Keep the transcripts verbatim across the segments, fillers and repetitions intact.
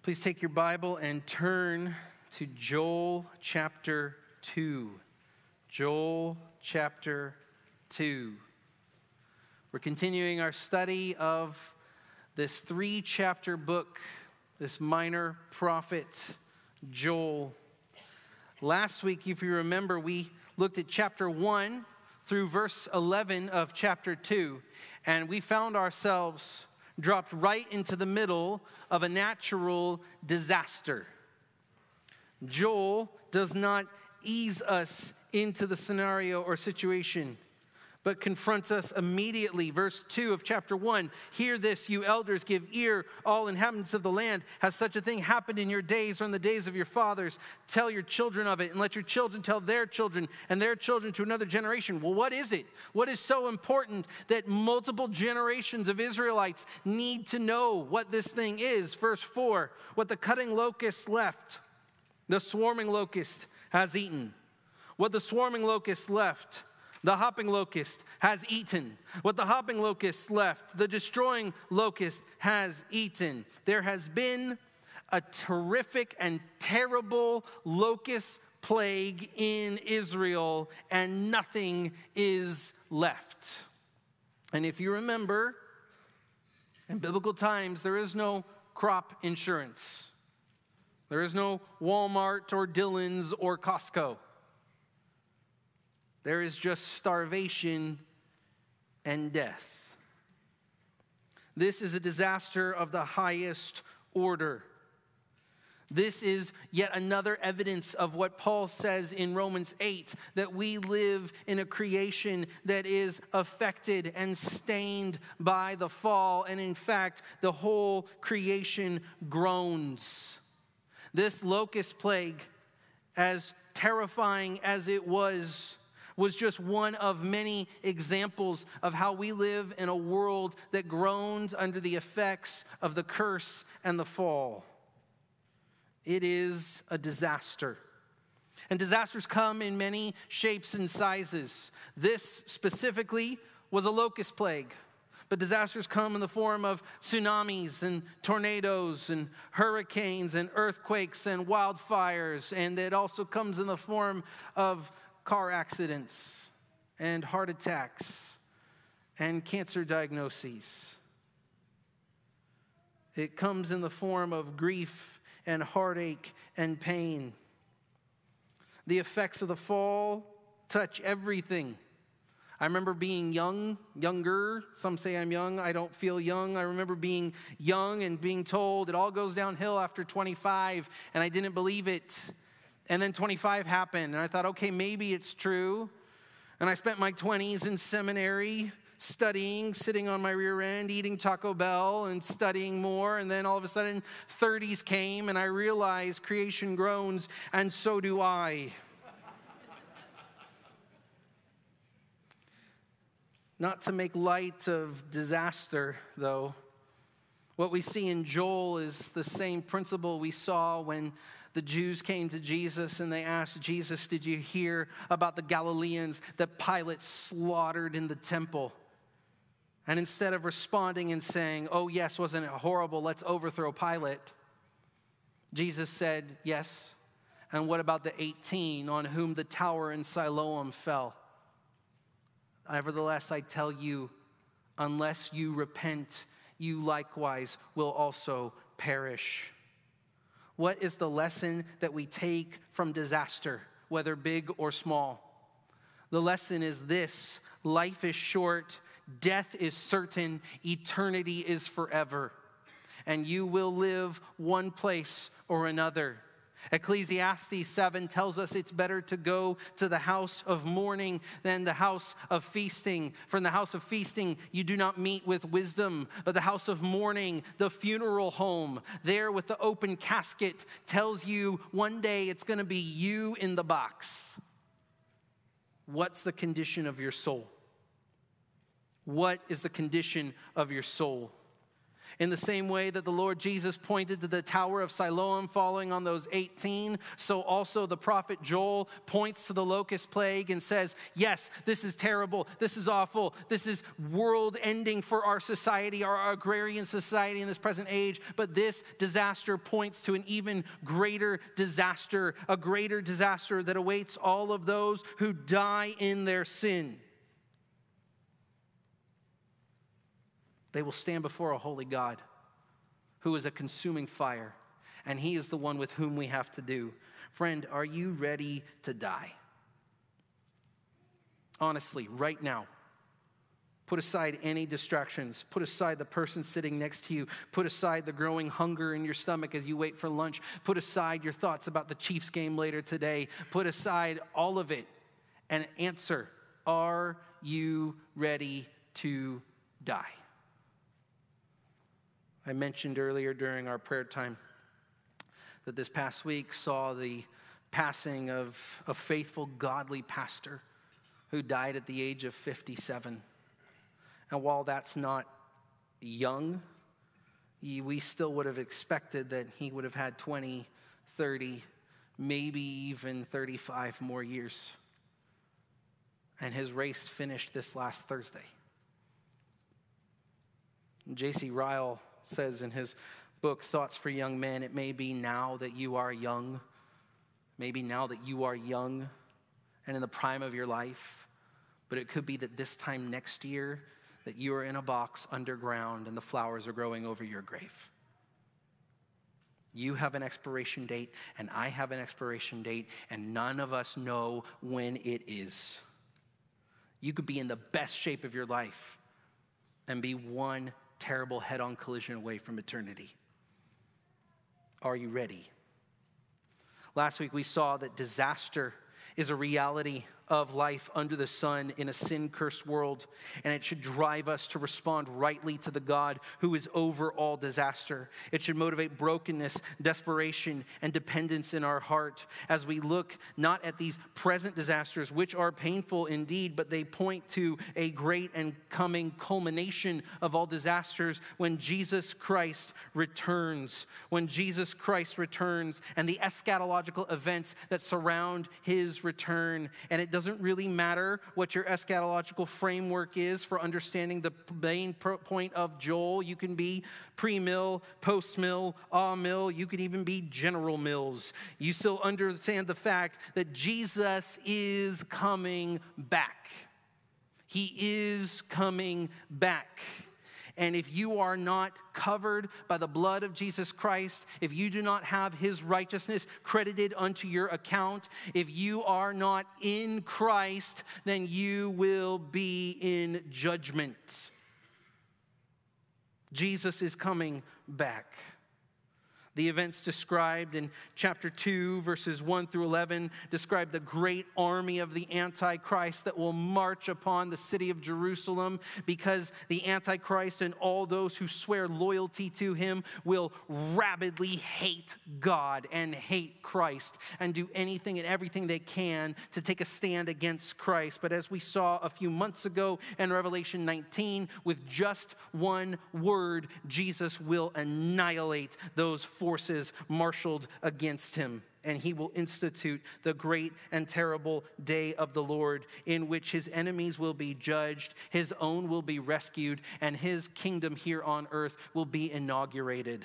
Please take your Bible and turn to Joel chapter two. Joel chapter two. We're continuing our study of this three-chapter book, this minor prophet, Joel. Last week, if you remember, we looked at chapter one through verse eleven of chapter two, and we found ourselves dropped right into the middle of a natural disaster. Joel does not ease us into the scenario or situation, but confronts us immediately. Verse two of chapter one, "Hear this, you elders, give ear, all inhabitants of the land. Has such a thing happened in your days or in the days of your fathers? Tell your children of it, and let your children tell their children, and their children to another generation." Well, what is it? What is so important that multiple generations of Israelites need to know what this thing is? Verse four, "What the cutting locust left, the swarming locust has eaten. What the swarming locust left, the hopping locust has eaten. What the hopping locust left, the destroying locust has eaten." There has been a terrific and terrible locust plague in Israel, and nothing is left. And if you remember, in biblical times, there is no crop insurance. There is no Walmart or Dillon's or Costco. There is just starvation and death. This is a disaster of the highest order. This is yet another evidence of what Paul says in Romans eight, that we live in a creation that is affected and stained by the fall. And in fact, the whole creation groans. This locust plague, as terrifying as it was, was just one of many examples of how we live in a world that groans under the effects of the curse and the fall. It is a disaster. And disasters come in many shapes and sizes. This specifically was a locust plague. But disasters come in the form of tsunamis and tornadoes and hurricanes and earthquakes and wildfires. And it also comes in the form of car accidents and heart attacks and cancer diagnoses. It comes in the form of grief and heartache and pain. The effects of the fall touch everything. I remember being young, younger. Some say I'm young. I don't feel young. I remember being young and being told it all goes downhill after twenty-five, and I didn't believe it. And then twenty-five happened, and I thought, okay, maybe it's true. And I spent my twenties in seminary, studying, sitting on my rear end, eating Taco Bell, and studying more. And then all of a sudden, thirties came, and I realized creation groans, and so do I. Not to make light of disaster, though. What we see in Joel is the same principle we saw when the Jews came to Jesus and they asked Jesus, "Did you hear about the Galileans that Pilate slaughtered in the temple?" And instead of responding and saying, "Oh yes, wasn't it horrible, let's overthrow Pilate," Jesus said, "Yes, and what about the eighteen on whom the tower in Siloam fell? Nevertheless, I tell you, unless you repent, you likewise will also perish." What is the lesson that we take from disaster, whether big or small? The lesson is this: life is short, death is certain, eternity is forever, and you will live one place or another. Ecclesiastes seven tells us it's better to go to the house of mourning than the house of feasting. For in the house of feasting, you do not meet with wisdom, but the house of mourning, the funeral home, there with the open casket, tells you one day it's going to be you in the box. What's the condition of your soul? What is the condition of your soul? In the same way that the Lord Jesus pointed to the Tower of Siloam falling on those eighteen, so also the prophet Joel points to the locust plague and says, yes, this is terrible, this is awful, this is world-ending for our society, our agrarian society in this present age, but this disaster points to an even greater disaster, a greater disaster that awaits all of those who die in their sin. They will stand before a holy God who is a consuming fire, and he is the one with whom we have to do. Friend, are you ready to die? Honestly, right now, put aside any distractions. Put aside the person sitting next to you. Put aside the growing hunger in your stomach as you wait for lunch. Put aside your thoughts about the Chiefs game later today. Put aside all of it and answer, are you ready to die? I mentioned earlier during our prayer time that this past week saw the passing of a faithful, godly pastor who died at the age of fifty-seven. And while that's not young, we still would have expected that he would have had twenty, thirty, maybe even thirty-five more years. And his race finished this last Thursday. J C Ryle says in his book, Thoughts for Young Men, it may be now that you are young, maybe now that you are young and in the prime of your life, but it could be that this time next year that you are in a box underground and the flowers are growing over your grave. You have an expiration date and I have an expiration date, and none of us know when it is. You could be in the best shape of your life and be one terrible head-on collision away from eternity. Are you ready? Last week we saw that disaster is a reality of life under the sun in a sin-cursed world, and it should drive us to respond rightly to the God who is over all disaster. It should motivate brokenness, desperation, and dependence in our heart as we look not at these present disasters, which are painful indeed, but they point to a great and coming culmination of all disasters when Jesus Christ returns. When Jesus Christ returns and the eschatological events that surround his return. And it doesn't really matter what your eschatological framework is for understanding the main point of Joel. You can be pre-mill, post-mill, ah-mill. You can even be General Mills. You still understand the fact that Jesus is coming back. He is coming back. And if you are not covered by the blood of Jesus Christ, if you do not have his righteousness credited unto your account, if you are not in Christ, then you will be in judgment. Jesus is coming back. The events described in chapter two, verses one through eleven, describe the great army of the Antichrist that will march upon the city of Jerusalem, because the Antichrist and all those who swear loyalty to him will rabidly hate God and hate Christ and do anything and everything they can to take a stand against Christ. But as we saw a few months ago in Revelation nineteen, with just one word, Jesus will annihilate those forces forces marshaled against him, and he will institute the great and terrible day of the Lord, in which his enemies will be judged, his own will be rescued, and his kingdom here on earth will be inaugurated.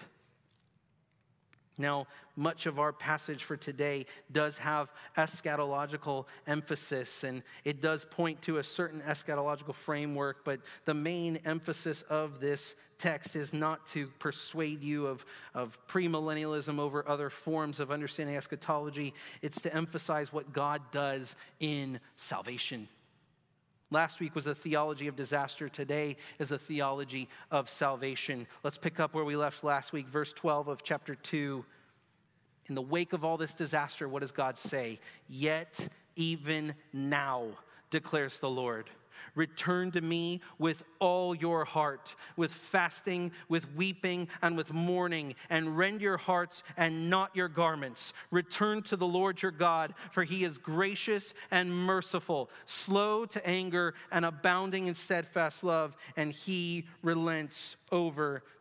Now, much of our passage for today does have eschatological emphasis, and it does point to a certain eschatological framework, but the main emphasis of this text is not to persuade you of, of premillennialism over other forms of understanding eschatology. It's to emphasize what God does in salvation. Last week was a theology of disaster. Today is a theology of salvation. Let's pick up where we left last week, verse twelve of chapter two. In the wake of all this disaster, what does God say? Yet even now, declares the Lord, return to me with all your heart, with fasting, with weeping, and with mourning, and rend your hearts and not your garments. Return to the Lord your God, for he is gracious and merciful, slow to anger and abounding in steadfast love, and he relents over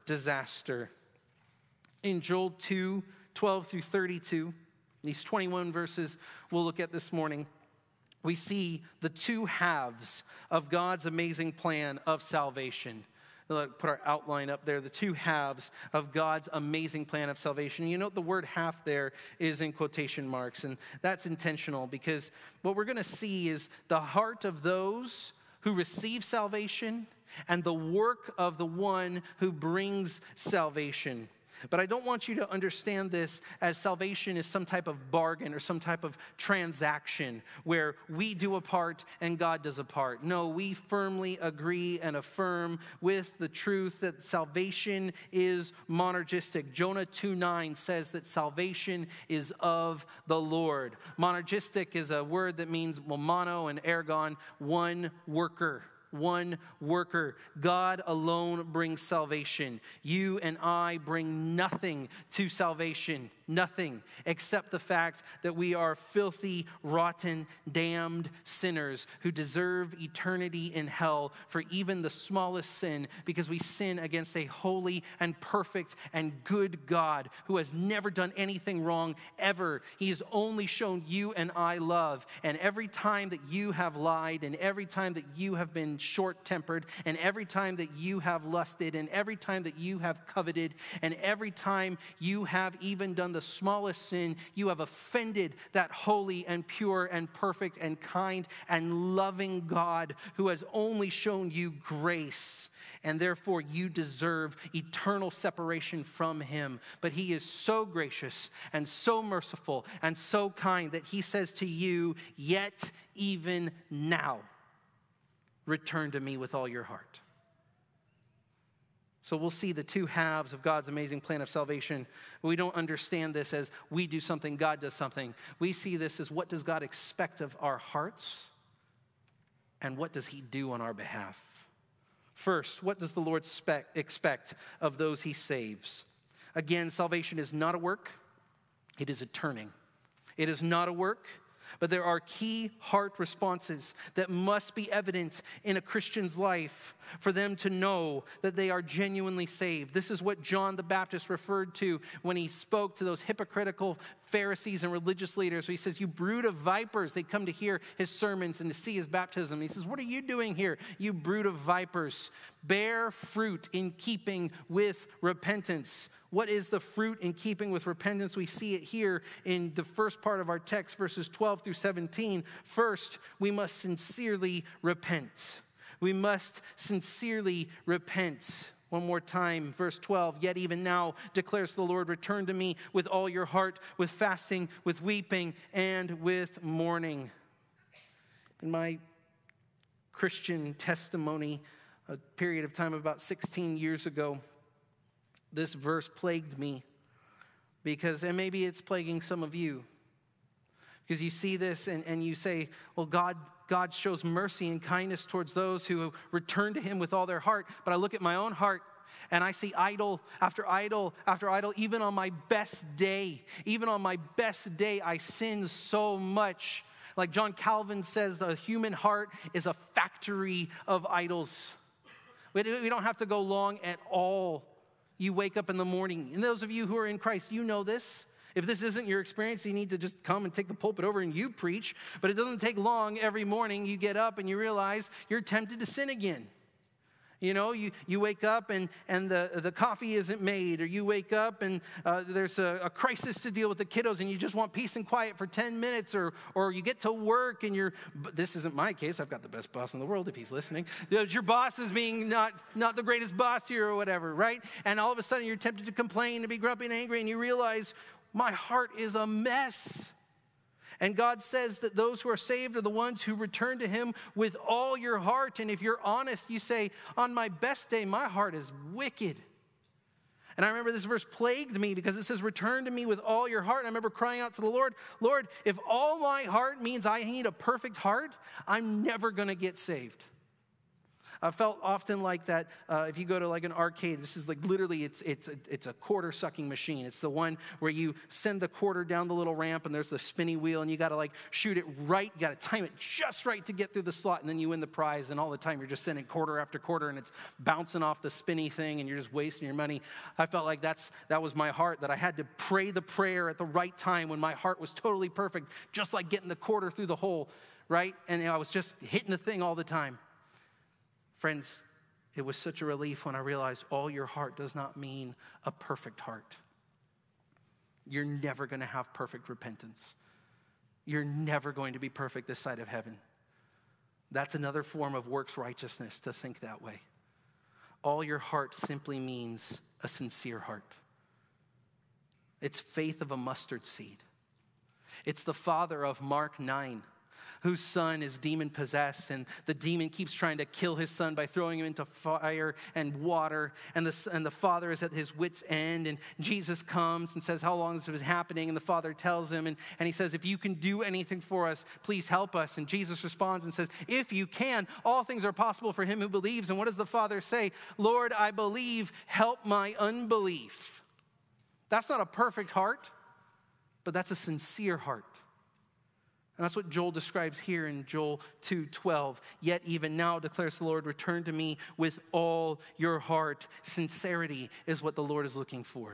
disaster. In Joel two, twelve through thirty-two, these twenty-one verses we'll look at this morning, we see the two halves of God's amazing plan of salvation. Let's put our outline up there, the two halves of God's amazing plan of salvation. You note the word half there is in quotation marks, and that's intentional because what we're going to see is the heart of those who receive salvation and the work of the one who brings salvation. But I don't want you to understand this as salvation is some type of bargain or some type of transaction where we do a part and God does a part. No, we firmly agree and affirm with the truth that salvation is monergistic. Jonah two nine says that salvation is of the Lord. Monergistic is a word that means, well, mono and ergon, one worker. One worker. God alone brings salvation. You and I bring nothing to salvation. Nothing except the fact that we are filthy, rotten, damned sinners who deserve eternity in hell for even the smallest sin because we sin against a holy and perfect and good God who has never done anything wrong ever. He has only shown you and I love. And every time that you have lied and every time that you have been short-tempered and every time that you have lusted and every time that you have coveted and every time you have even done the smallest sin, you have offended that holy and pure and perfect and kind and loving God who has only shown you grace. And therefore you deserve eternal separation from him. But he is so gracious and so merciful and so kind that he says to you, yet even now, return to me with all your heart. So we'll see the two halves of God's amazing plan of salvation. We don't understand this as we do something, God does something. We see this as what does God expect of our hearts and what does he do on our behalf. First, what does the Lord expect, expect of those he saves? Again, salvation is not a work, it is a turning. It is not a work, but there are key heart responses that must be evident in a Christian's life for them to know that they are genuinely saved. This is what John the Baptist referred to when he spoke to those hypocritical Pharisees and religious leaders. He says, you brood of vipers. They come to hear his sermons and to see his baptism. He says, what are you doing here, you brood of vipers? Bear fruit in keeping with repentance. What is the fruit in keeping with repentance? We see it here in the first part of our text, verses twelve through seventeen. First, we must sincerely repent. We must sincerely repent. One more time, verse twelve, yet even now declares the Lord, return to me with all your heart, with fasting, with weeping, and with mourning. In my Christian testimony, a period of time about sixteen years ago, this verse plagued me because, and maybe it's plaguing some of you, because you see this and, and you say, well, God, God shows mercy and kindness towards those who return to him with all their heart. But I look at my own heart and I see idol after idol after idol. Even on my best day, even on my best day, I sin so much. Like John Calvin says, the human heart is a factory of idols. We don't have to go long at all. You wake up in the morning, and those of you who are in Christ, you know this. If this isn't your experience, you need to just come and take the pulpit over and you preach. But it doesn't take long. Every morning you get up and you realize you're tempted to sin again. You know, you, you wake up and, and the, the coffee isn't made, or you wake up and uh, there's a, a crisis to deal with the kiddos and you just want peace and quiet for ten minutes, or or you get to work and you're, this isn't my case, I've got the best boss in the world if he's listening. Your boss is being not, not the greatest boss here or whatever, right? And all of a sudden you're tempted to complain, to be grumpy and angry, and you realize, my heart is a mess. And God says that those who are saved are the ones who return to him with all your heart. And if you're honest, you say, on my best day, my heart is wicked. And I remember this verse plagued me because it says, return to me with all your heart. And I remember crying out to the Lord, Lord, if all my heart means I need a perfect heart, I'm never going to get saved. I felt often like that. Uh, if you go to like an arcade, this is like literally it's it's a, it's a quarter sucking machine. It's the one where you send the quarter down the little ramp and there's the spinny wheel and you got to like shoot it right. You got to time it just right to get through the slot, and then you win the prize. And all the time you're just sending quarter after quarter and it's bouncing off the spinny thing and you're just wasting your money. I felt like that's that was my heart, that I had to pray the prayer at the right time when my heart was totally perfect, just like getting the quarter through the hole, right? And I was just hitting the thing all the time. Friends, it was such a relief when I realized all your heart does not mean a perfect heart. You're never going to have perfect repentance. You're never going to be perfect this side of heaven. That's another form of works righteousness, to think that way. All your heart simply means a sincere heart. It's faith of a mustard seed. It's the father of Mark nine, whose son is demon-possessed, and the demon keeps trying to kill his son by throwing him into fire and water, and the, and the father is at his wit's end, and Jesus comes and says how long this was happening, and the father tells him, and, and he says, if you can do anything for us, please help us. And Jesus responds and says, if you can, all things are possible for him who believes. And what does the father say? Lord, I believe, help my unbelief. That's not a perfect heart, but that's a sincere heart. And that's what Joel describes here in Joel two twelve. Yet even now, declares the Lord, return to me with all your heart. Sincerity is what the Lord is looking for.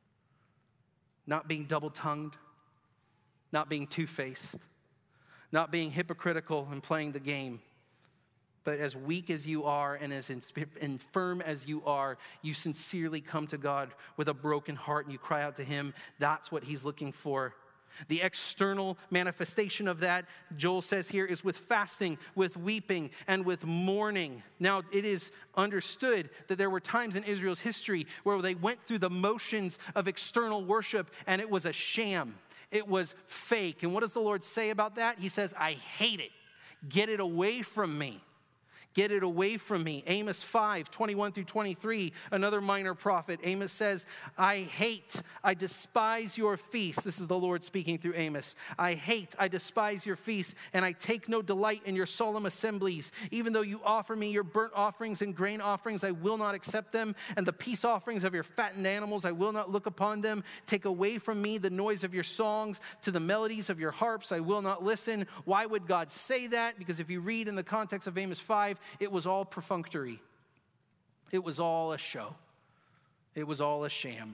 Not being double-tongued, not being two-faced, not being hypocritical and playing the game. But as weak as you are and as infirm as you are, you sincerely come to God with a broken heart and you cry out to him. That's what he's looking for. The external manifestation of that, Joel says here, is with fasting, with weeping, and with mourning. Now, it is understood that there were times in Israel's history where they went through the motions of external worship, and it was a sham. It was fake. And what does the Lord say about that? He says, I hate it. Get it away from me. Get it away from me. Amos five, twenty-one through twenty-three, another minor prophet. Amos says, I hate, I despise your feast. This is the Lord speaking through Amos. I hate, I despise your feast, and I take no delight in your solemn assemblies. Even though you offer me your burnt offerings and grain offerings, I will not accept them. And the peace offerings of your fattened animals, I will not look upon them. Take away from me the noise of your songs. To the melodies of your harps, I will not listen. Why would God say that? Because if you read in the context of Amos five, it was all perfunctory. It was all a show. It was all a sham.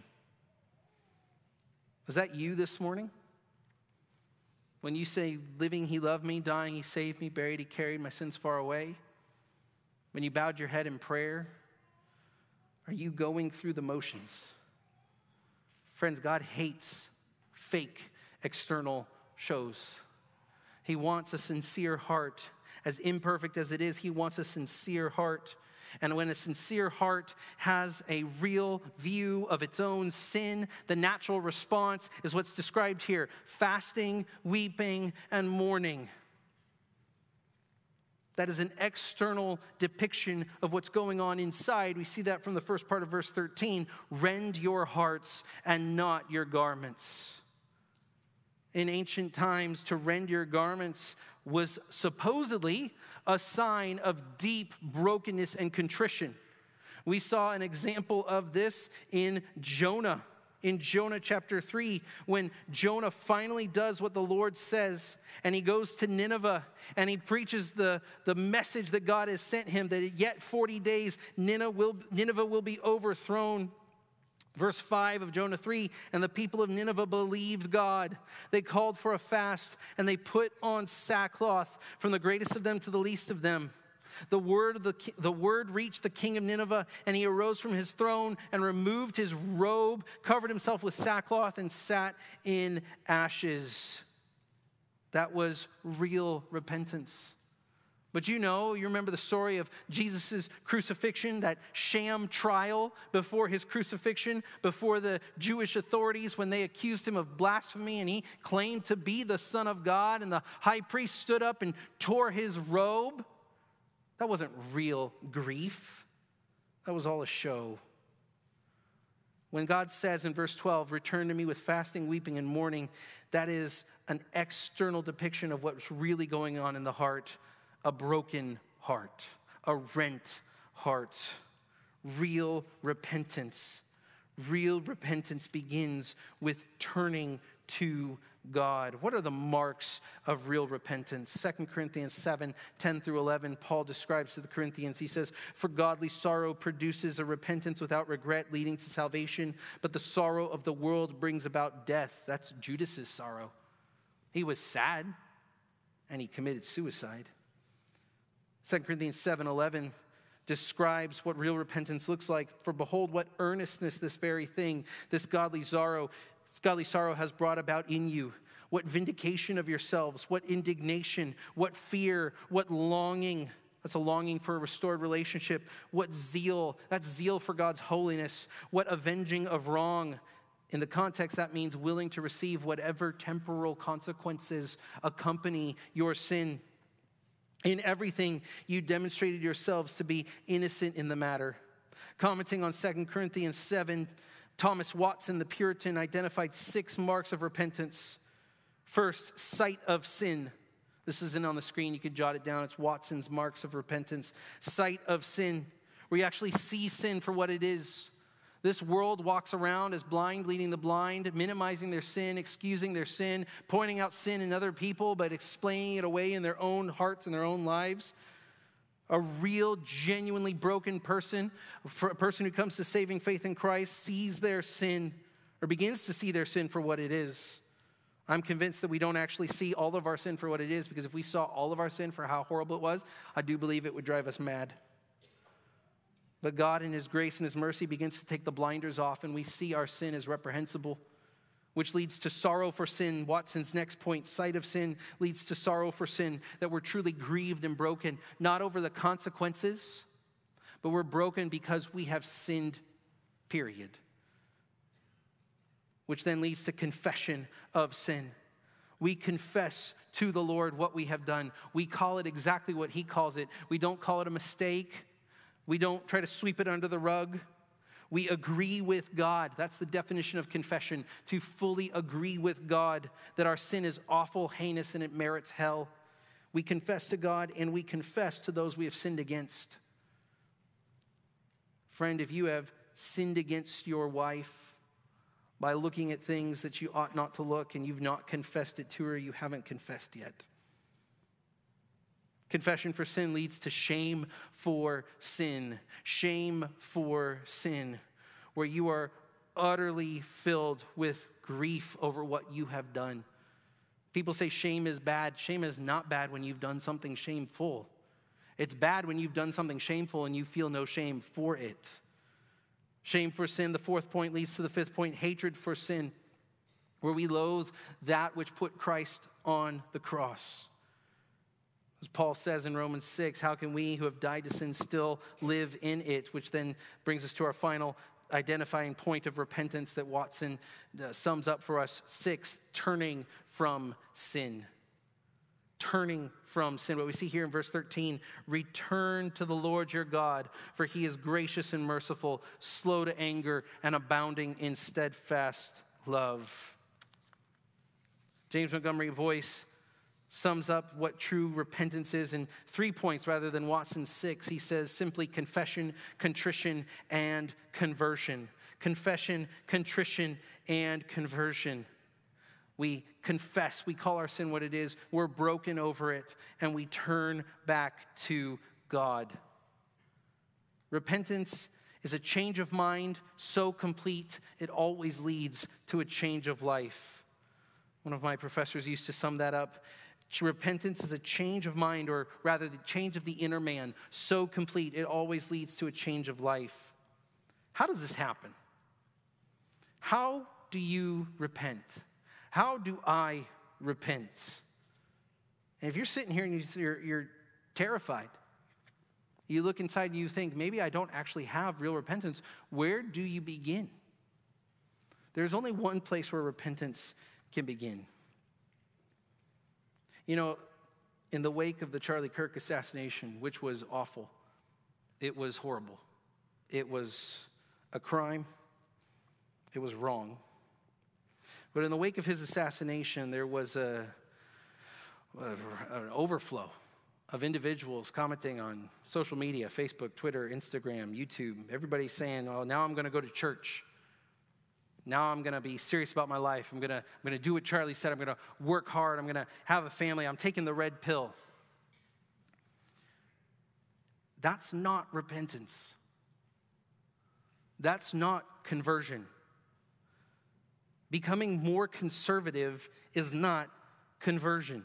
Is that you this morning? When you say, living he loved me, dying he saved me, buried he carried my sins far away. When you bowed your head in prayer, are you going through the motions? Friends, God hates fake external shows. He wants a sincere heart. As imperfect as it is, he wants a sincere heart. And when a sincere heart has a real view of its own sin, the natural response is what's described here: fasting, weeping, and mourning. That is an external depiction of what's going on inside. We see that from the first part of verse thirteen. Rend your hearts and not your garments. In ancient times, to rend your garments was supposedly a sign of deep brokenness and contrition. We saw an example of this in Jonah. In Jonah chapter three, when Jonah finally does what the Lord says, and he goes to Nineveh, and he preaches the, the message that God has sent him, that yet forty days Nineveh will, Nineveh will be overthrown. Verse five of Jonah three, and the people of Nineveh believed God. They called for a fast, and they put on sackcloth, from the greatest of them to the least of them. The word, of the, the word reached the king of Nineveh, and he arose from his throne and removed his robe, covered himself with sackcloth, and sat in ashes. That was real repentance. But you know, you remember the story of Jesus' crucifixion, that sham trial before his crucifixion, before the Jewish authorities when they accused him of blasphemy and he claimed to be the Son of God, and the high priest stood up and tore his robe. That wasn't real grief. That was all a show. When God says in verse twelve, return to me with fasting, weeping, and mourning, that is an external depiction of what's really going on in the heart. A broken heart, a rent heart. Real repentance. Real repentance begins with turning to God. What are the marks of real repentance? Second Corinthians seven, ten through eleven, Paul describes to the Corinthians, he says, "For godly sorrow produces a repentance without regret leading to salvation, but the sorrow of the world brings about death." That's Judas's sorrow. He was sad and he committed suicide. Second Corinthians seven, eleven describes what real repentance looks like. "For behold, what earnestness this very thing, this godly sorrow, this godly sorrow has brought about in you. What vindication of yourselves, what indignation, what fear, what longing." That's a longing for a restored relationship. "What zeal," that's zeal for God's holiness. "What avenging of wrong." In the context, that means willing to receive whatever temporal consequences accompany your sin. "In everything, you demonstrated yourselves to be innocent in the matter." Commenting on Second Corinthians seven, Thomas Watson, the Puritan, identified six marks of repentance. First, sight of sin. This isn't on the screen. You could jot it down. It's Watson's marks of repentance. Sight of sin, where you actually see sin for what it is. This world walks around as blind leading the blind, minimizing their sin, excusing their sin, pointing out sin in other people, but explaining it away in their own hearts and their own lives. A real, genuinely broken person, for a person who comes to saving faith in Christ, sees their sin or begins to see their sin for what it is. I'm convinced that we don't actually see all of our sin for what it is, because if we saw all of our sin for how horrible it was, I do believe it would drive us mad. But God in his grace and his mercy begins to take the blinders off, and we see our sin as reprehensible, which leads to sorrow for sin. Watson's next point, sight of sin, leads to sorrow for sin, that we're truly grieved and broken, not over the consequences, but we're broken because we have sinned, period. Which then leads to confession of sin. We confess to the Lord what we have done. We call it exactly what he calls it. We don't call it a mistake. We don't try to sweep it under the rug. We agree with God. That's the definition of confession, to fully agree with God that our sin is awful, heinous, and it merits hell. We confess to God and we confess to those we have sinned against. Friend, if you have sinned against your wife by looking at things that you ought not to look and you've not confessed it to her, you haven't confessed yet. Confession for sin leads to shame for sin. Shame for sin, where you are utterly filled with grief over what you have done. People say shame is bad. Shame is not bad when you've done something shameful. It's bad when you've done something shameful and you feel no shame for it. Shame for sin, the fourth point, leads to the fifth point, hatred for sin, where we loathe that which put Christ on the cross. As Paul says in Romans six, how can we who have died to sin still live in it? Which then brings us to our final identifying point of repentance that Watson uh, sums up for us. Six, turning from sin. Turning from sin. What we see here in verse thirteen, return to the Lord your God, for he is gracious and merciful, slow to anger, and abounding in steadfast love. James Montgomery Boice sums up what true repentance is in three points rather than Watson's six. He says simply confession, contrition, and conversion. Confession, contrition, and conversion. We confess, we call our sin what it is, we're broken over it, and we turn back to God. Repentance is a change of mind so complete it always leads to a change of life. One of my professors used to sum that up. Repentance is a change of mind, or rather the change of the inner man, so complete it always leads to a change of life. How does this happen? How do you repent? How do I repent? And if you're sitting here and you're, you're terrified, you look inside and you think, maybe I don't actually have real repentance, where do you begin? There's only one place where repentance can begin. You know, in the wake of the Charlie Kirk assassination, which was awful, it was horrible, it was a crime, it was wrong. But in the wake of his assassination, there was a, a, an overflow of individuals commenting on social media, Facebook, Twitter, Instagram, YouTube. Everybody's saying, oh, now I'm going to go to church. Now I'm going to be serious about my life. I'm going to, I'm going to do what Charlie said. I'm going to work hard. I'm going to have a family. I'm taking the red pill. That's not repentance. That's not conversion. Becoming more conservative is not conversion.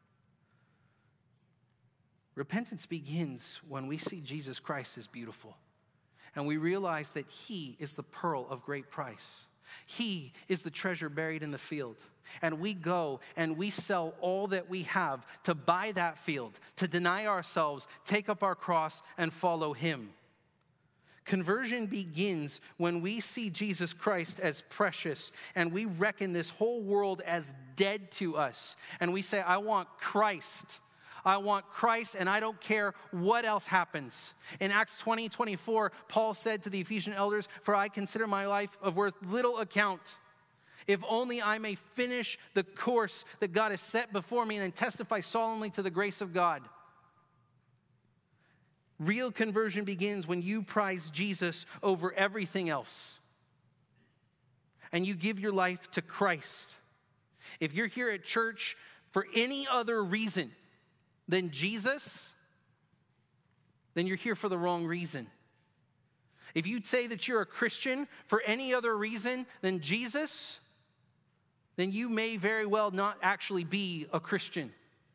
Repentance begins when we see Jesus Christ as beautiful and we realize that he is the pearl of great price. He is the treasure buried in the field. And we go and we sell all that we have to buy that field, to deny ourselves, take up our cross, and follow him. Conversion begins when we see Jesus Christ as precious and we reckon this whole world as dead to us. And we say, I want Christ. I want Christ, and I don't care what else happens. In Acts twenty, twenty-four, Paul said to the Ephesian elders, for I consider my life of worth little account, if only I may finish the course that God has set before me and then testify solemnly to the grace of God. Real conversion begins when you prize Jesus over everything else. And you give your life to Christ. If you're here at church for any other reason than Jesus, then you're here for the wrong reason. If you'd say that you're a Christian for any other reason than Jesus, then you may very well not actually be a Christian.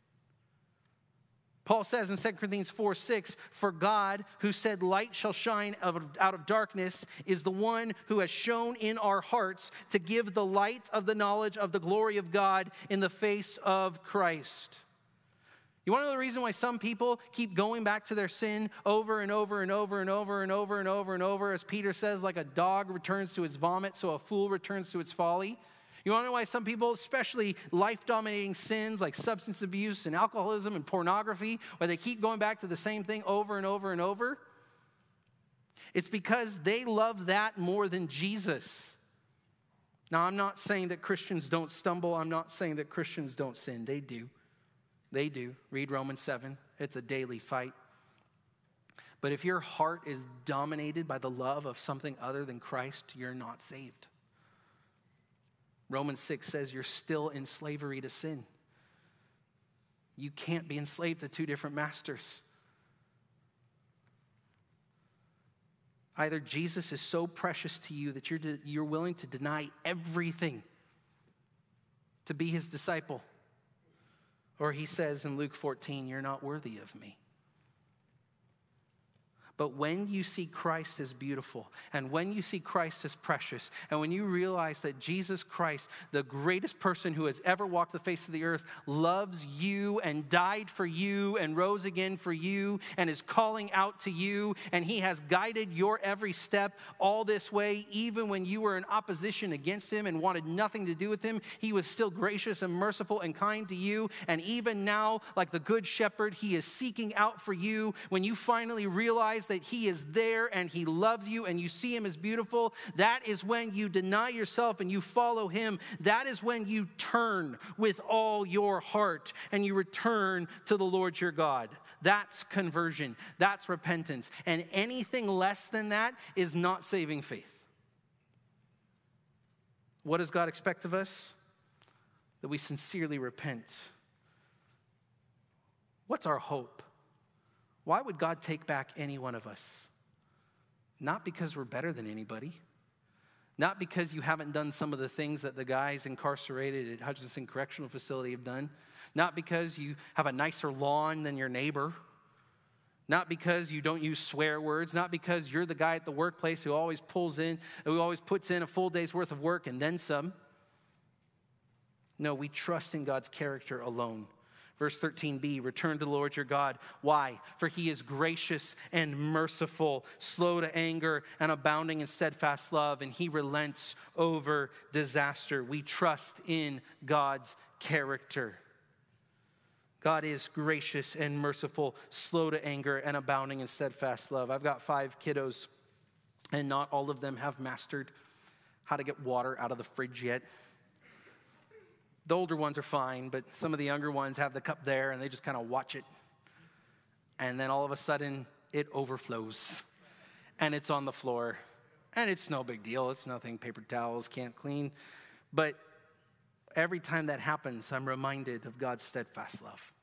Paul says in Second Corinthians four six, for God, who said light shall shine out of, out of darkness, is the one who has shown in our hearts to give the light of the knowledge of the glory of God in the face of Christ. You want to know the reason why some people keep going back to their sin over and over and over and over and over and over and over, as Peter says, like a dog returns to its vomit, so a fool returns to its folly? You want to know why some people, especially life-dominating sins like substance abuse and alcoholism and pornography, why they keep going back to the same thing over and over and over? It's because they love that more than Jesus. Now, I'm not saying that Christians don't stumble. I'm not saying that Christians don't sin. They do. They do. Read Romans seven. It's a daily fight. But if your heart is dominated by the love of something other than Christ, you're not saved. Romans six says you're still in slavery to sin. You can't be enslaved to two different masters. Either Jesus is so precious to you that you're, de- you're willing to deny everything to be his disciple. Or he says in Luke fourteen, you're not worthy of me. But when you see Christ as beautiful, and when you see Christ as precious, and when you realize that Jesus Christ, the greatest person who has ever walked the face of the earth, loves you and died for you and rose again for you and is calling out to you, and he has guided your every step all this way, even when you were in opposition against him and wanted nothing to do with him, he was still gracious and merciful and kind to you. And even now, like the good shepherd, he is seeking out for you. When you finally realize that he is there and he loves you and you see him as beautiful, that is when you deny yourself and you follow him. That is when you turn with all your heart and you return to the Lord your God. That's conversion. That's repentance. And anything less than that is not saving faith. What does God expect of us? That we sincerely repent. What's our hope? Why would God take back any one of us? Not because we're better than anybody. Not because you haven't done some of the things that the guys incarcerated at Hutchinson Correctional Facility have done. Not because you have a nicer lawn than your neighbor. Not because you don't use swear words. Not because you're the guy at the workplace who always pulls in, who always puts in a full day's worth of work and then some. No, we trust in God's character alone. Verse thirteen b, return to the Lord your God. Why? For he is gracious and merciful, slow to anger and abounding in steadfast love, and he relents over disaster. We trust in God's character. God is gracious and merciful, slow to anger and abounding in steadfast love. I've got five kiddos, and not all of them have mastered how to get water out of the fridge yet. The older ones are fine, but some of the younger ones have the cup there and they just kind of watch it. and then all of a sudden it overflows and it's on the floor. And it's no big deal. It's nothing paper towels can't clean. But every time that happens, I'm reminded of God's steadfast love.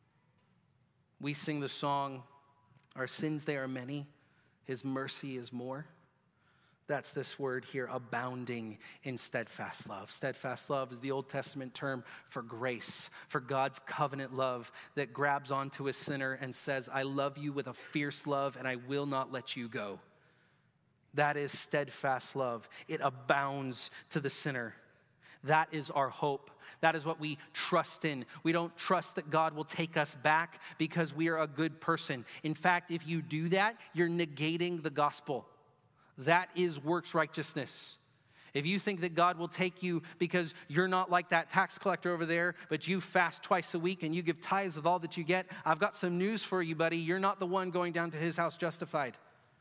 We sing the song, our sins they are many, his mercy is more. That's this word here, abounding in steadfast love. Steadfast love is the Old Testament term for grace, for God's covenant love that grabs onto a sinner and says, I love you with a fierce love and I will not let you go. That is steadfast love. It abounds to the sinner. That is our hope. That is what we trust in. We don't trust that God will take us back because we are a good person. In fact, if you do that, you're negating the gospel. That is works righteousness. If you think that God will take you because you're not like that tax collector over there, but you fast twice a week and you give tithes of all that you get, I've got some news for you, buddy. You're not the one going down to his house justified.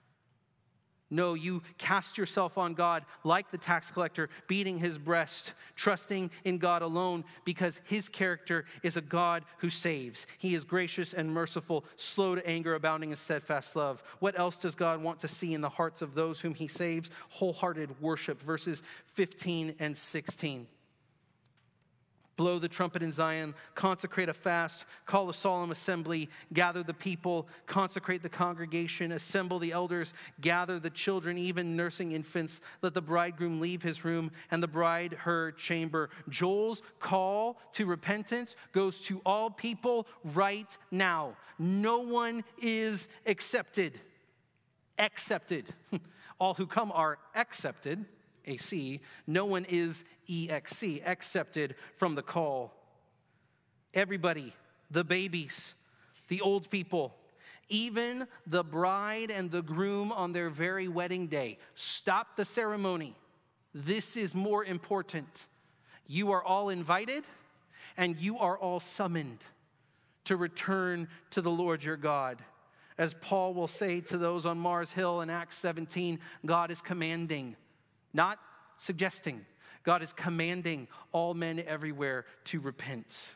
No, you cast yourself on God like the tax collector, beating his breast, trusting in God alone because his character is a God who saves. He is gracious and merciful, slow to anger, abounding in steadfast love. What else does God want to see in the hearts of those whom he saves? Wholehearted worship, verses fifteen and sixteen. Blow the trumpet in Zion, consecrate a fast, call a solemn assembly, gather the people, consecrate the congregation, assemble the elders, gather the children, even nursing infants. Let the bridegroom leave his room and the bride her chamber. Joel's call to repentance goes to all people right now. No one is accepted. Accepted. All who come are accepted. A C, no one is E X C, accepted from the call. Everybody, the babies, the old people, even the bride and the groom on their very wedding day. Stop the ceremony. This is more important. You are all invited and you are all summoned to return to the Lord your God. As Paul will say to those on Mars Hill in Acts seventeen, God is commanding. Not suggesting. God is commanding all men everywhere to repent.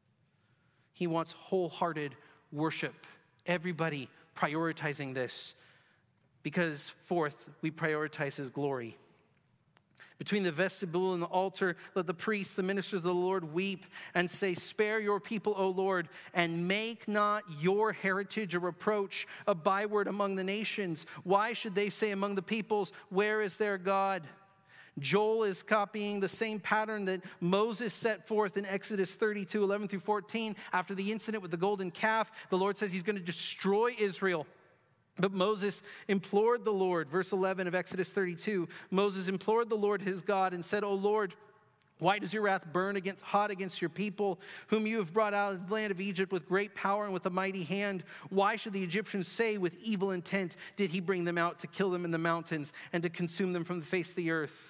He wants wholehearted worship. Everybody prioritizing this. Because, fourth, we prioritize his glory. Between the vestibule and the altar, let the priests, the ministers of the Lord, weep and say, spare your people, O Lord, and make not your heritage a reproach, a byword among the nations. Why should they say among the peoples, where is their God? Joel is copying the same pattern that Moses set forth in Exodus thirty-two, eleven through fourteen. After the incident with the golden calf, the Lord says he's going to destroy Israel. But Moses implored the Lord, verse eleven of Exodus thirty-two, Moses implored the Lord his God and said, O Lord, why does your wrath burn against, hot against your people, whom you have brought out of the land of Egypt with great power and with a mighty hand? Why should the Egyptians say with evil intent, did he bring them out to kill them in the mountains and to consume them from the face of the earth?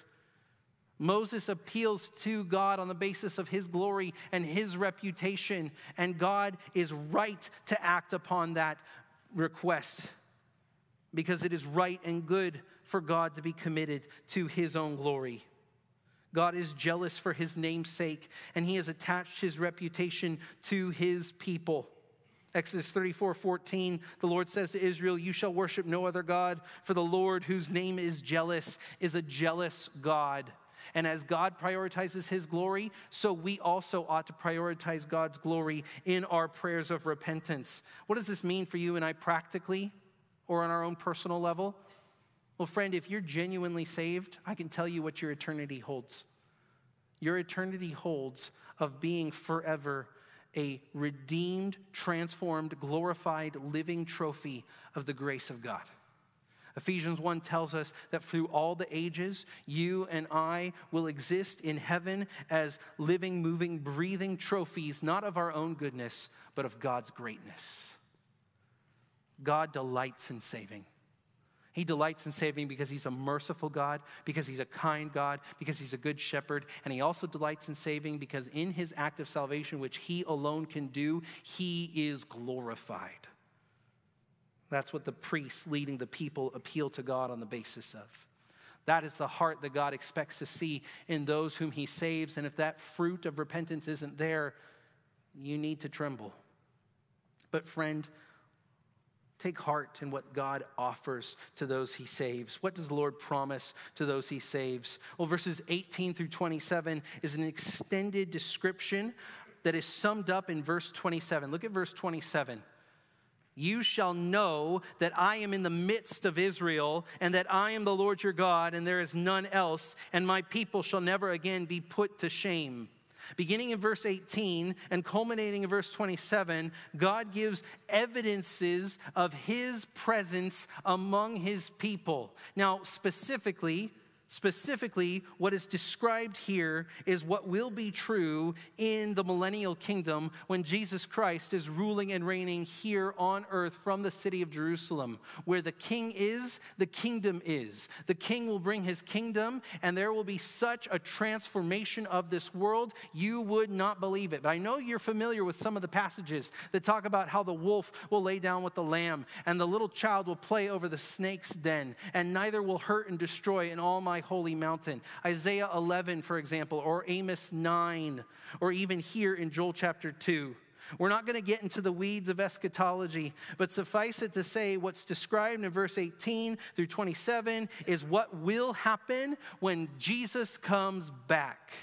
Moses appeals to God on the basis of his glory and his reputation, and God is right to act upon that request because it is right and good for God to be committed to his own glory. God is jealous for his name's sake, and he has attached his reputation to his people. Exodus thirty-four fourteen, the Lord says to Israel, you shall worship no other God, for the Lord, whose name is jealous, is a jealous God. And as God prioritizes his glory, so we also ought to prioritize God's glory in our prayers of repentance. What does this mean for you and I practically or on our own personal level? Well, friend, if you're genuinely saved, I can tell you what your eternity holds. Your eternity holds of being forever a redeemed, transformed, glorified, living trophy of the grace of God. Ephesians one tells us that through all the ages, you and I will exist in heaven as living, moving, breathing trophies, not of our own goodness, but of God's greatness. God delights in saving. He delights in saving because he's a merciful God, because he's a kind God, because he's a good shepherd. And he also delights in saving because in his act of salvation, which he alone can do, he is glorified. That's what the priests leading the people appeal to God on the basis of. That is the heart that God expects to see in those whom he saves. And if that fruit of repentance isn't there, you need to tremble. But friend, Take heart in what God offers to those he saves. What does the Lord promise to those he saves? Well, verses eighteen through twenty-seven is an extended description that is summed up in verse twenty-seven. Look at verse twenty-seven. You shall know that I am in the midst of Israel, and that I am the Lord your God, and there is none else, and my people shall never again be put to shame. Beginning in verse eighteen and culminating in verse twenty-seven, God gives evidences of his presence among his people. Now, specifically, Specifically, what is described here is what will be true in the millennial kingdom when Jesus Christ is ruling and reigning here on earth from the city of Jerusalem. Where the king is, the kingdom is. The king will bring his kingdom, and there will be such a transformation of this world, you would not believe it. But I know you're familiar with some of the passages that talk about how the wolf will lay down with the lamb, and the little child will play over the snake's den, and neither will hurt and destroy in all my holy mountain. Isaiah eleven, for example, or Amos nine, or even here in Joel chapter two. We're not going to get into the weeds of eschatology, but suffice it to say what's described in verse eighteen through twenty-seven is what will happen when Jesus comes back.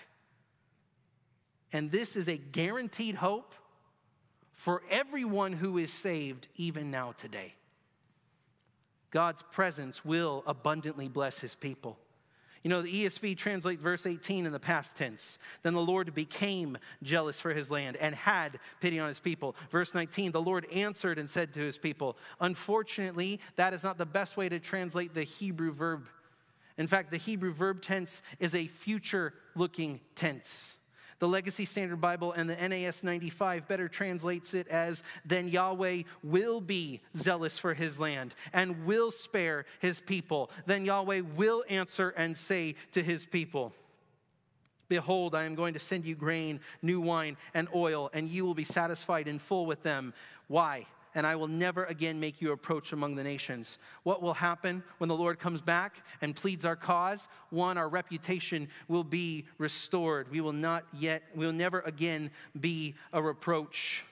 And this is a guaranteed hope for everyone who is saved even now today. God's presence will abundantly bless his people. You know, the E S V translates verse eighteen in the past tense. Then the Lord became jealous for his land and had pity on his people. Verse nineteen, the Lord answered and said to his people. Unfortunately, that is not the best way to translate the Hebrew verb. In fact, the Hebrew verb tense is a future-looking tense. The Legacy Standard Bible and the N A S ninety-five better translates it as, then Yahweh will be zealous for his land and will spare his people. Then Yahweh will answer and say to his people, behold, I am going to send you grain, new wine, and oil, and you will be satisfied in full with them. Why? And I will never again make you approach among the nations. What will happen when the Lord comes back and pleads our cause? One, our reputation will be restored. We will not yet, we will never again be a reproach.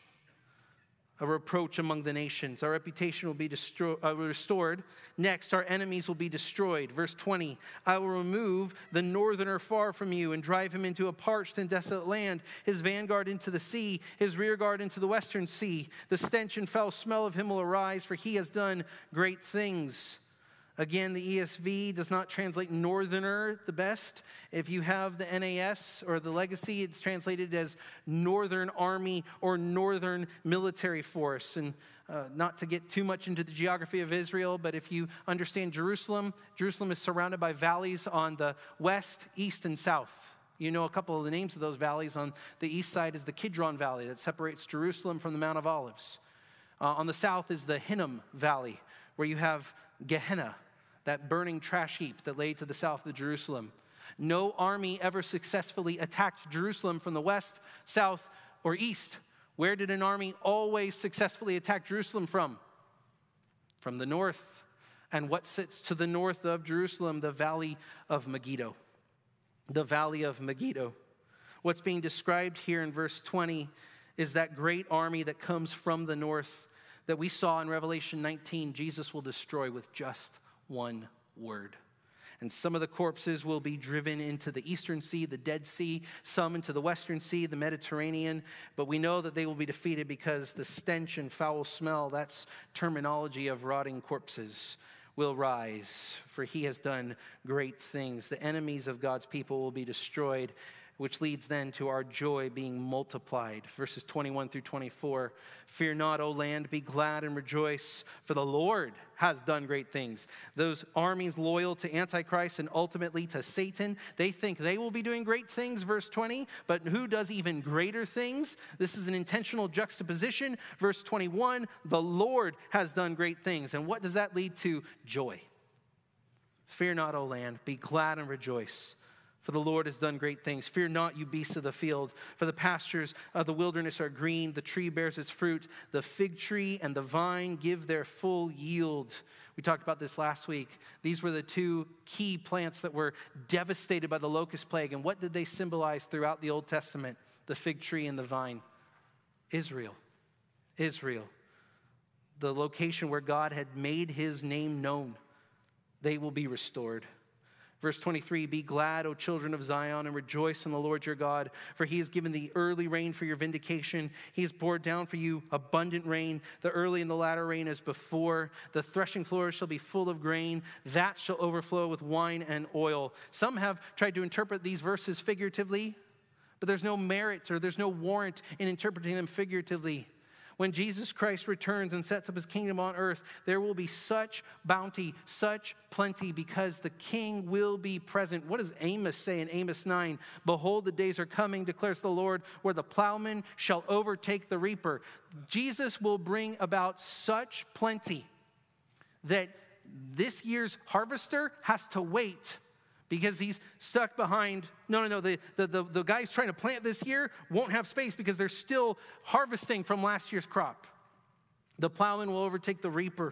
A reproach among the nations. Our reputation will be destro- uh, restored. Next, our enemies will be destroyed. Verse twenty, I will remove the northerner far from you and drive him into a parched and desolate land, his vanguard into the sea, his rear guard into the western sea. The stench and foul smell of him will arise, for he has done great things. Again, the E S V does not translate northerner the best. If you have the N A S or the Legacy, it's translated as Northern Army or Northern Military Force. And uh, not to get too much into the geography of Israel, but if you understand Jerusalem, Jerusalem is surrounded by valleys on the west, east, and south. You know a couple of the names of those valleys. On the east side is the Kidron Valley that separates Jerusalem from the Mount of Olives. Uh, on the south is the Hinnom Valley, where you have Gehenna, that burning trash heap that lay to the south of Jerusalem. No army ever successfully attacked Jerusalem from the west, south, or east. Where did an army always successfully attack Jerusalem from? From the north. And what sits to the north of Jerusalem? The Valley of Megiddo. The Valley of Megiddo. What's being described here in verse twenty is that great army that comes from the north that we saw in Revelation nineteen, Jesus will destroy with just one word. And some of the corpses will be driven into the eastern sea, the Dead Sea, some into the western sea, the Mediterranean. But we know that they will be defeated because the stench and foul smell, that's terminology of rotting corpses, will rise. For he has done great things. The enemies of God's people will be destroyed, which leads then to our joy being multiplied. Verses twenty-one through twenty-four. Fear not, O land, be glad and rejoice, for the Lord has done great things. Those armies loyal to Antichrist and ultimately to Satan, they think they will be doing great things, verse twenty, but who does even greater things? This is an intentional juxtaposition. Verse twenty-one, the Lord has done great things. And what does that lead to? Joy. Fear not, O land, be glad and rejoice, for the Lord has done great things. Fear not, you beasts of the field, for the pastures of the wilderness are green. The tree bears its fruit. The fig tree and the vine give their full yield. We talked about this last week. These were the two key plants that were devastated by the locust plague. And what did they symbolize throughout the Old Testament? The fig tree and the vine. Israel. Israel. the location where God had made his name known, they will be restored. Verse twenty-three, be glad, O children of Zion, and rejoice in the Lord your God, for he has given the early rain for your vindication. He has poured down for you abundant rain, the early and the latter rain as before. The threshing floors shall be full of grain, that shall overflow with wine and oil. Some have tried to interpret these verses figuratively, but there's no merit or there's no warrant in interpreting them figuratively. When Jesus Christ returns and sets up his kingdom on earth, there will be such bounty, such plenty, because the king will be present. What does Amos say in Amos nine? Behold, the days are coming, declares the Lord, where the plowman shall overtake the reaper. Jesus will bring about such plenty that this year's harvester has to wait because he's stuck behind. No, no, no. The, the, the, the guys trying to plant this year won't have space because they're still harvesting from last year's crop. The plowman will overtake the reaper.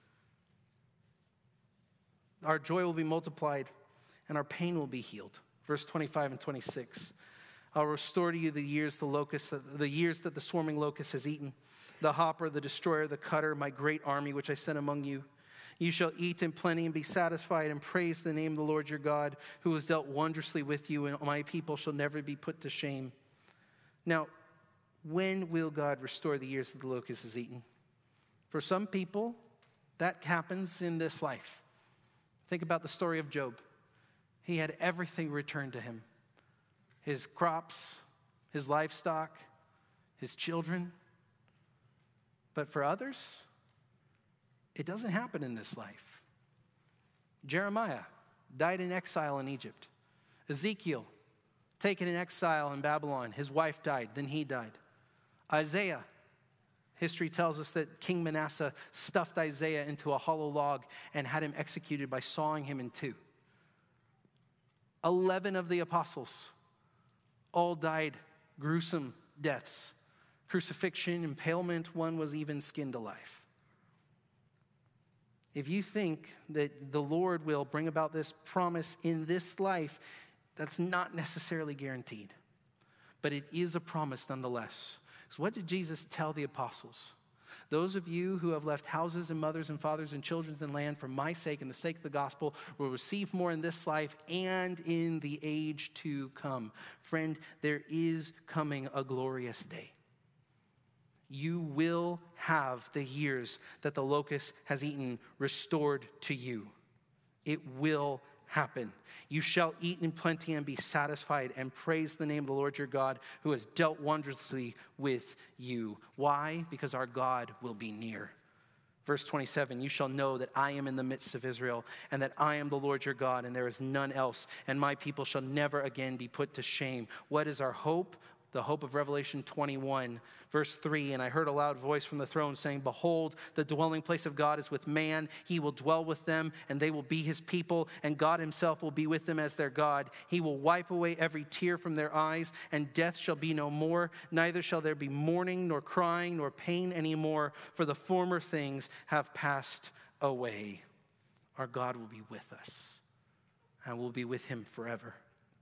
Our joy will be multiplied and our pain will be healed. Verse twenty-five and twenty-six. I'll restore to you the years the locust, the years that the swarming locust has eaten, the hopper, the destroyer, the cutter, my great army which I sent among you. You shall eat in plenty and be satisfied and praise the name of the Lord your God, who has dealt wondrously with you, and my people shall never be put to shame. Now, when will God restore the years that the locust has eaten? For some people, that happens in this life. Think about the story of Job. He had everything returned to him. His crops, his livestock, his children. But for others, it doesn't happen in this life. Jeremiah died in exile in Egypt. Ezekiel, taken in exile in Babylon. His wife died, then he died. Isaiah, history tells us that King Manasseh stuffed Isaiah into a hollow log and had him executed by sawing him in two. Eleven of the apostles all died gruesome deaths. Crucifixion, impalement, one was even skinned alive. If you think that the Lord will bring about this promise in this life, that's not necessarily guaranteed. But it is a promise nonetheless. So what did Jesus tell the apostles? Those of you who have left houses and mothers and fathers and children and land for my sake and the sake of the gospel will receive more in this life and in the age to come. Friend, there is coming a glorious day. You will have the years that the locust has eaten restored to you. It will happen. You shall eat in plenty and be satisfied and praise the name of the Lord your God, who has dealt wondrously with you. Why? Because our God will be near. Verse twenty-seven, you shall know that I am in the midst of Israel, and that I am the Lord your God, and there is none else, and my people shall never again be put to shame. What is our hope? The hope of Revelation twenty-one, verse three, and I heard a loud voice from the throne saying, behold, the dwelling place of God is with man. He will dwell with them, and they will be his people, and God himself will be with them as their God. He will wipe away every tear from their eyes, and death shall be no more. Neither shall there be mourning, nor crying, nor pain anymore, for the former things have passed away. Our God will be with us, and we'll be with him forever.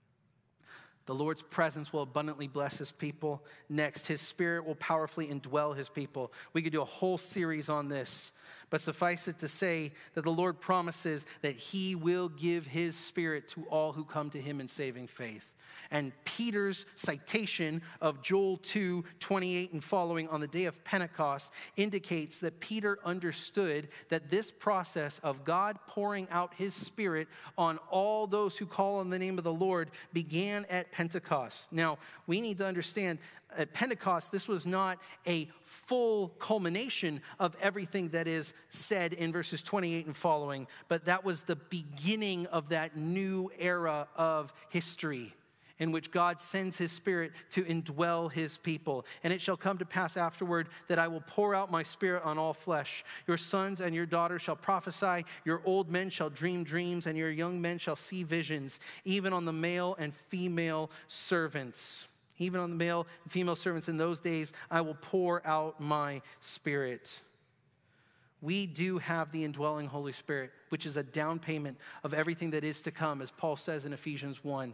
The Lord's presence will abundantly bless his people. Next, his spirit will powerfully indwell his people. We could do a whole series on this, but suffice it to say that the Lord promises that he will give his spirit to all who come to him in saving faith. And Peter's citation of Joel two, twenty-eight and following on the day of Pentecost indicates that Peter understood that this process of God pouring out his spirit on all those who call on the name of the Lord began at Pentecost. Now, we need to understand at Pentecost, this was not a full culmination of everything that is said in verses twenty-eight and following, but that was the beginning of that new era of history, in which God sends his spirit to indwell his people. And it shall come to pass afterward that I will pour out my spirit on all flesh. Your sons and your daughters shall prophesy, your old men shall dream dreams, and your young men shall see visions, even on the male and female servants. Even on the male and female servants in those days, I will pour out my spirit. We do have the indwelling Holy Spirit, which is a down payment of everything that is to come, as Paul says in Ephesians one.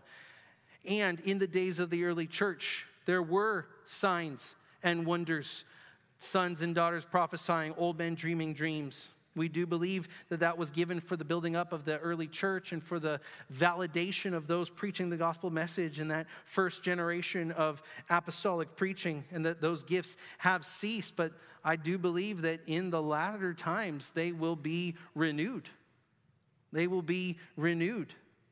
And in the days of the early church, there were signs and wonders sons and daughters prophesying, old men dreaming dreams. We do believe that that was given for the building up of the early church and for the validation of those preaching the gospel message in that first generation of apostolic preaching, and that those gifts have ceased. But I do believe that in the latter times, they will be renewed. They will be renewed.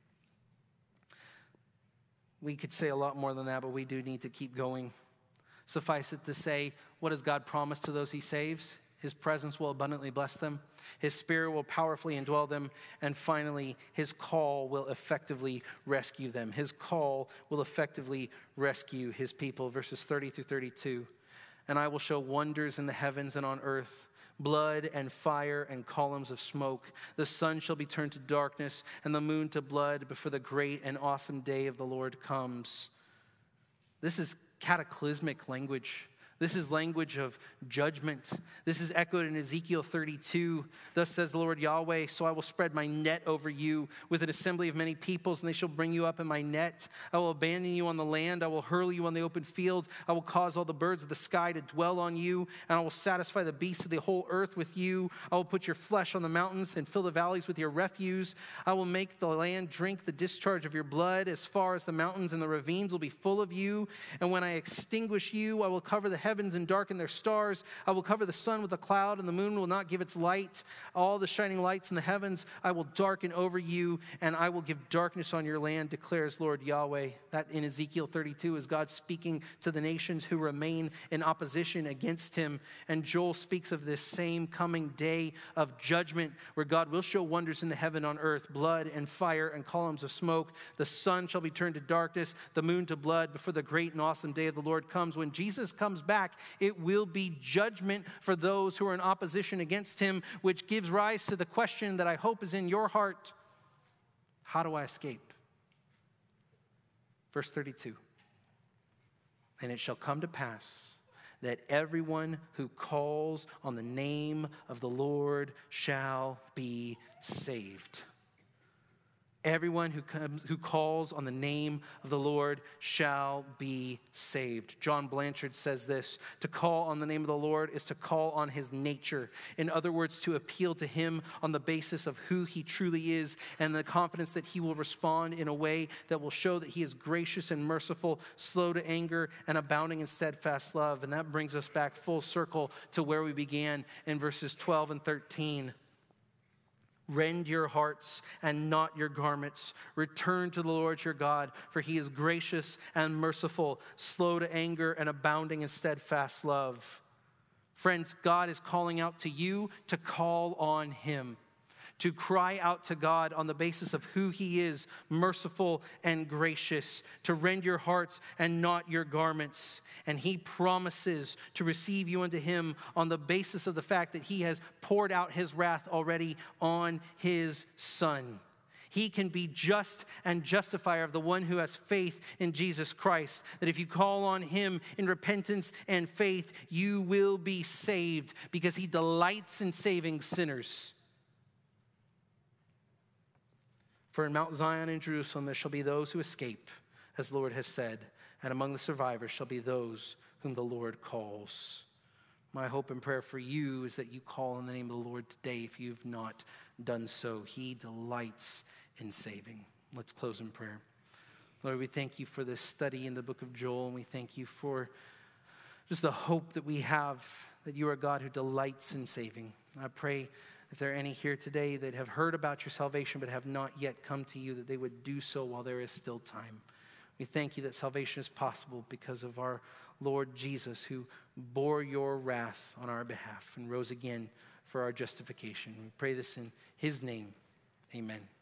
We could say a lot more than that, but we do need to keep going. Suffice it to say, what does God promise to those he saves? His presence will abundantly bless them. His Spirit will powerfully indwell them. And finally, his call will effectively rescue them. His call will effectively rescue his people. Verses thirty through thirty-two. And I will show wonders in the heavens and on earth, blood and fire and columns of smoke. The sun shall be turned to darkness and the moon to blood before the great and awesome day of the Lord comes. This is cataclysmic language. This is language of judgment. This is echoed in Ezekiel thirty-two. Thus says the Lord Yahweh, so I will spread my net over you with an assembly of many peoples, and they shall bring you up in my net. I will abandon you on the land. I will hurl you on the open field. I will cause all the birds of the sky to dwell on you, and I will satisfy the beasts of the whole earth with you. I will put your flesh on the mountains and fill the valleys with your refuse. I will make the land drink the discharge of your blood as far as the mountains, and the ravines will be full of you. And when I extinguish you, I will cover the heavens and darken their stars. I will cover the sun with a cloud, and the moon will not give its light. All the shining lights in the heavens I will darken over you, and I will give darkness on your land, declares Lord Yahweh. That in Ezekiel thirty-two is God speaking to the nations who remain in opposition against him. And Joel speaks of this same coming day of judgment where God will show wonders in the heaven on earth, blood and fire and columns of smoke. The sun shall be turned to darkness, the moon to blood before the great and awesome day of the Lord comes. When Jesus comes back, it will be judgment for those who are in opposition against him, which gives rise to the question that I hope is in your heart. How do I escape? Verse thirty-two. And it shall come to pass that everyone who calls on the name of the Lord shall be saved. Everyone who comes, who calls on the name of the Lord shall be saved. John Blanchard says this: to call on the name of the Lord is to call on his nature. In other words, to appeal to him on the basis of who he truly is and the confidence that he will respond in a way that will show that he is gracious and merciful, slow to anger, and abounding in steadfast love. And that brings us back full circle to where we began in verses twelve and thirteen. Rend your hearts and not your garments. Return to the Lord your God, for he is gracious and merciful, slow to anger and abounding in steadfast love. Friends, God is calling out to you to call on him, to cry out to God on the basis of who he is, merciful and gracious, to rend your hearts and not your garments. And he promises to receive you unto him on the basis of the fact that he has poured out his wrath already on his Son. He can be just and justifier of the one who has faith in Jesus Christ. That if you call on him in repentance and faith, you will be saved, because he delights in saving sinners. For in Mount Zion and Jerusalem there shall be those who escape, as the Lord has said, and among the survivors shall be those whom the Lord calls. My hope and prayer for you is that you call on the name of the Lord today if you've not done so. He delights in saving. Let's close in prayer. Lord, we thank you for this study in the book of Joel, and we thank you for just the hope that we have that you are a God who delights in saving. I pray if there are any here today that have heard about your salvation but have not yet come to you, that they would do so while there is still time. We thank you that salvation is possible because of our Lord Jesus, who bore your wrath on our behalf and rose again for our justification. We pray this in his name. Amen.